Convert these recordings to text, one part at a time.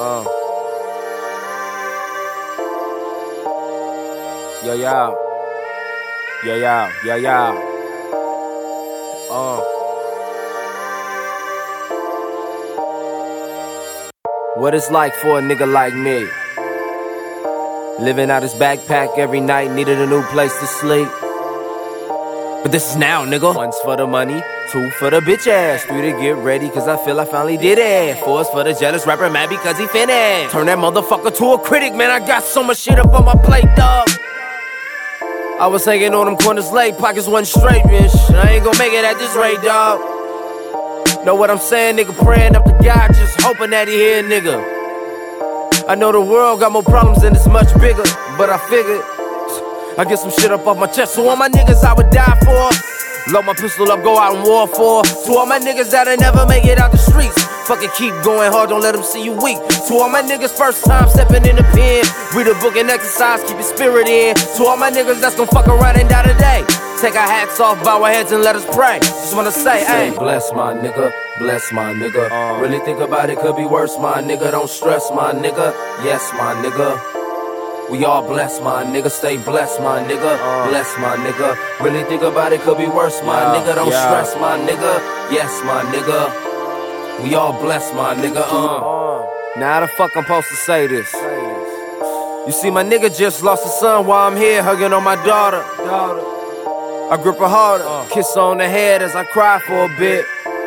Uh. Yo, yo. Yo, yo, yo, yo. What it's like for a nigga like me. Living out his backpack every night, needed a new place to sleep. But this is now, nigga. 1's for the money, 2 for the bitch ass, 3 to get ready, cause I feel I finally did it. 4's for the jealous rapper mad because he finished. Turn that motherfucker to a critic, man, I got so much shit up on my plate, dog. I was hanging on them corners late, pockets wasn't straight, bitch. I ain't gon' make it at this rate, dog. Know what I'm saying, nigga? Praying up to God, just hoping that he hear, nigga. I know the world got more problems and it's much bigger, but I figured I get some shit up off my chest. So all my niggas I would die for, load my pistol up, go out and war for. To all my niggas that'll never make it out the streets, fucking keep going hard, don't let them see you weak. To all my niggas first time stepping in the pen, read a book and exercise, keep your spirit in. To all my niggas that's gon' fuck around and die today, take our hats off, bow our heads and let us pray. Just wanna say, hey, bless my nigga, bless my nigga. Really think about it, could be worse, my nigga. Don't stress, my nigga. Yes, my nigga. We all blessed, my nigga. Stay blessed, my nigga. Bless my nigga. Really think about it, could be worse, my nigga. Don't stress, my nigga. Yes, my nigga. We all blessed, my nigga. Now how the fuck I'm supposed to say this? You see, my nigga just lost a son while I'm here hugging on my daughter. I grip her harder, kiss her on the head as I cry for a bit.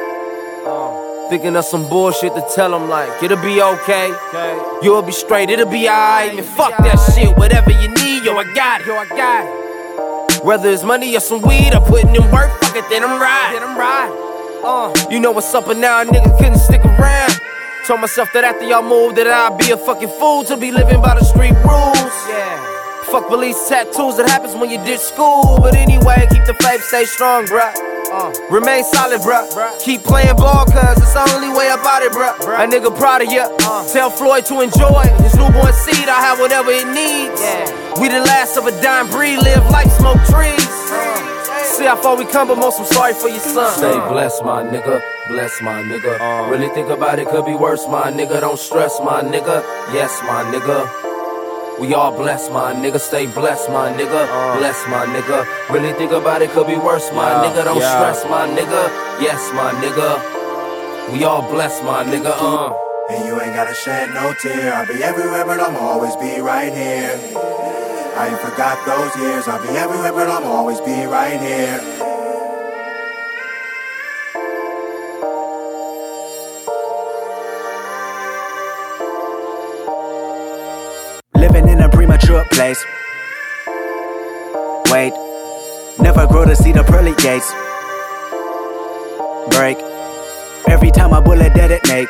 Thinking of some bullshit to tell him like, it'll be okay, you'll be straight, it'll be alright. Man, fuck that shit, whatever you need, yo, I got it. Whether it's money or some weed or putting in work, fuck it, then I'm riding. You know what's up, and now a nigga couldn't stick around. Told myself that after y'all moved that I'd be a fucking fool to be living by the street rules. Fuck police tattoos, that happens when you ditch school. But anyway, keep the faith, stay strong, bruh. Remain solid, bruh. Keep playing ball, cause it's the only way about it, bruh. A nigga proud of ya. Tell Floyd to enjoy his newborn seed, I have whatever it needs. We the last of a dying breed, live life, smoke trees. See how far we come, but most I'm sorry for your son. Stay blessed, my nigga. Bless my nigga. Really think about it, could be worse, my nigga. Don't stress, my nigga. Yes, my nigga. We all blessed, my nigga. Stay blessed, my nigga. Bless my nigga. Really think about it, could be worse, my nigga. Don't stress, my nigga. Yes, my nigga. We all blessed, my nigga. And you ain't gotta shed no tear. I'll be everywhere, but I'ma always be right here. I ain't forgot those years. I'll be everywhere, but I'ma always be right here. Living in a premature place. Wait, never grow to see the pearly gates. Break, every time a bullet detonate.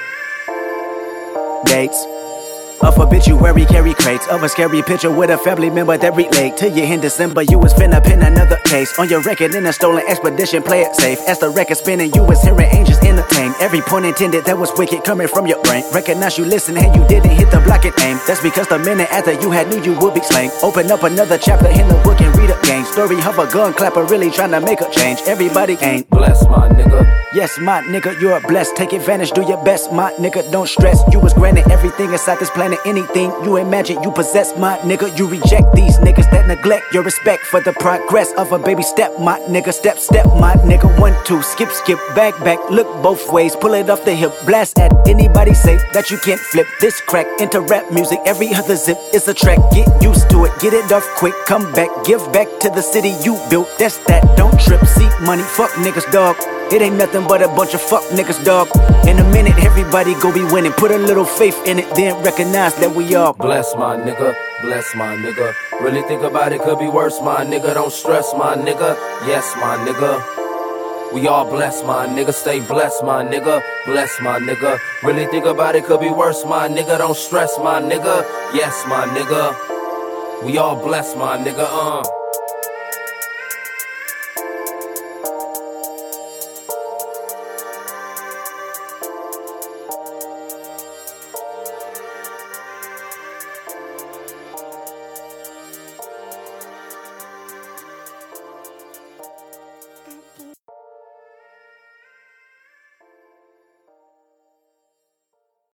Dates of obituary carry crates of a scary picture with a family member that relate to you in December. You was finna pin another case on your record in a stolen expedition. Play it safe as the record spinning. You was hearing angels entertain. Every point intended that was wicked coming from your brain. Recognize you listen and you didn't hit the block and aim. That's because the minute after you had knew you would be slain. Open up another chapter in the book and read again. Story of a gun clapper really trying to make a change. Everybody ain't bless my nigga. Yes, my nigga, you're blessed. Take advantage, do your best, my nigga. Don't stress. You was granted everything inside this planet. Anything you imagine, you possess, my nigga. You reject these niggas that neglect your respect for the progress of a baby step, my nigga. Step, step, my nigga. 1, 2, skip, skip, back, back. Look both ways, pull it off the hip. Blast at anybody say that you can't flip this crack into rap music. Every other zip is a track. Get used to it, get it off quick. Come back, give back to the city you built. That's that, don't trip. See money, fuck niggas, dog. It ain't nothing but a bunch of fuck niggas, dog. In a minute, everybody gon' be winning. Put a little faith in it, then recognize that we all bless my nigga, bless my nigga. Really think about it, could be worse, my nigga. Don't stress, my nigga. Yes, my nigga. We all blessed, my nigga. Stay blessed, my nigga. Bless my nigga. Really think about it, could be worse, my nigga. Don't stress, my nigga. Yes, my nigga. We all blessed, my nigga.